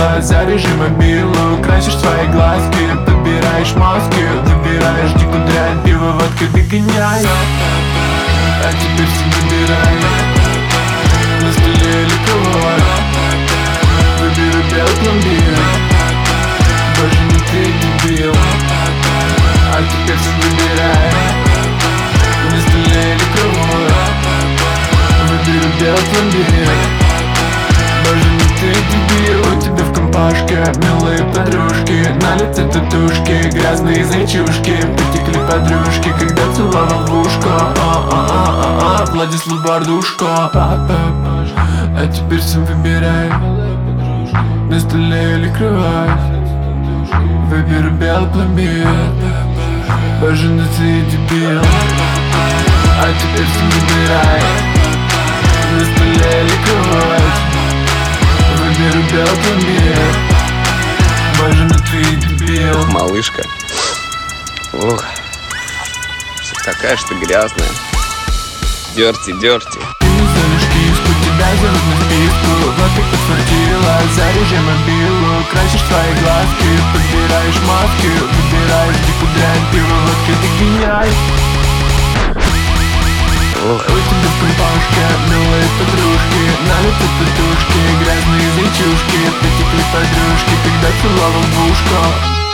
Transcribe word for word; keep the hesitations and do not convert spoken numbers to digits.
подтвердила. Заряжи мобилу, красишь свои глазки, подбираешь маски, выбираешь дику дрянь, пиво, водка, догоняй. А теперь все выбирай. На столе или кровать, выберу белый пломбир. Боже, не ты, дебил. А теперь все выбирай. На столе или кровать, выберу белый пломбир. Боже, не ты, дебил. У тебя в компашке милые подружки, на лице татушки, грязные зайчушки. Потекли подружки, когда целовал в ушко. А-а-а-а-а, Владислав Бардушко. А теперь сам выбирай. На столе или кровать, выберу белый пломбир. Боже, ну ты дебил. А теперь сам выбирай. На столе или кровать, выберу белый пломбир. Боже, ну ты дебил. Малышка. Ох, такая что грязная. Дерти, дерти. Тебя зовут на списку, вот ты подтвердила. Заряжи мобилу, красишь свои глазки, подбираешь маски, выбираешь дику дрянь, пиво, водка, догоняй. Ох. У тебя в компашке милые подружки, на лице татушки, грязные зайчушки. Потекли подружки, когда целовал в ушко.